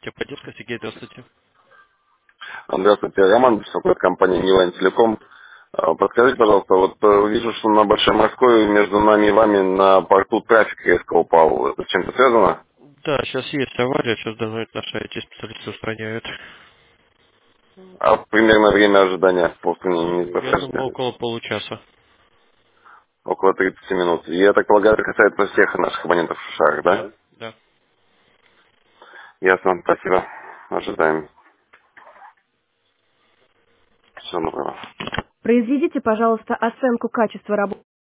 Техподдержка, Сергей, здравствуйте. Здравствуйте, Роман беспокоит компания Нилайн Телеком. Подскажите, пожалуйста, вот вижу, что на Большой Морской между нами и вами на порту трафик резко упал. Это с чем-то связано? Да, сейчас есть авария, сейчас давай наши IT-специалисты устраняют. А примерно время ожидания по устранению не Я думаю, подскажете? около получаса. Около 30 минут. И я так полагаю, это касается всех наших абонентов в шарах, да? Да, да. Ясно, спасибо. Ожидаем. Всего доброго. Произведите, пожалуйста, оценку качества работы.